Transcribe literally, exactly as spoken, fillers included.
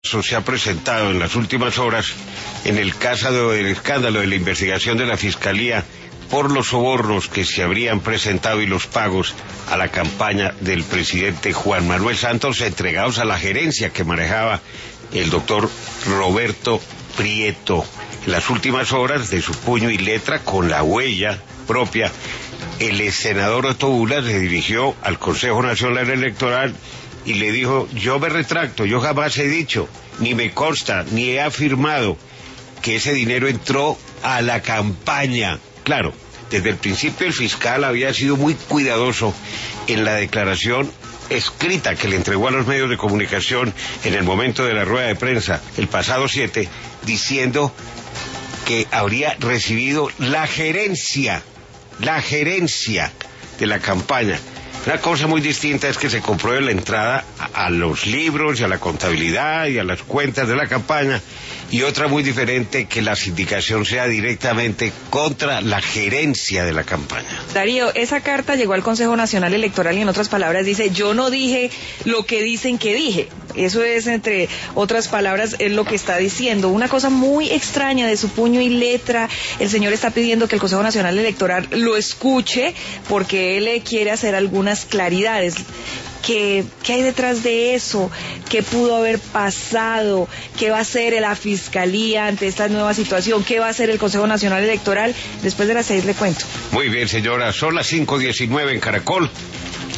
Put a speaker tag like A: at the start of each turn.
A: Eso se ha presentado en las últimas horas en el caso del escándalo de la investigación de la Fiscalía por los sobornos que se habrían presentado y los pagos a la campaña del presidente Juan Manuel Santos entregados a la gerencia que manejaba el doctor Roberto Prieto. En las últimas horas, de su puño y letra, con la huella propia, el senador Otto Bula se dirigió al Consejo Nacional Electoral y le dijo: yo me retracto, yo jamás he dicho, ni me consta, ni he afirmado que ese dinero entró a la campaña. Claro, desde el principio el fiscal había sido muy cuidadoso en la declaración escrita que le entregó a los medios de comunicación en el momento de la rueda de prensa el pasado siete, diciendo que habría recibido la gerencia, la gerencia de la campaña. Una cosa muy distinta es que se compruebe la entrada a, a los libros y a la contabilidad y a las cuentas de la campaña, y otra muy diferente, que la sindicación sea directamente contra la gerencia de la campaña.
B: Darío, esa carta llegó al Consejo Nacional Electoral y en otras palabras dice: yo no dije lo que dicen que dije. Eso es, entre otras palabras, es lo que está diciendo. Una cosa muy extraña, de su puño y letra. El señor está pidiendo que el Consejo Nacional Electoral lo escuche porque él quiere hacer algunas claridades. ¿Qué, ¿Qué hay detrás de eso? ¿Qué pudo haber pasado? ¿Qué va a hacer la Fiscalía ante esta nueva situación? ¿Qué va a hacer el Consejo Nacional Electoral? Después de las seis le cuento.
A: Muy bien, señora, son las cinco diecinueve en Caracol.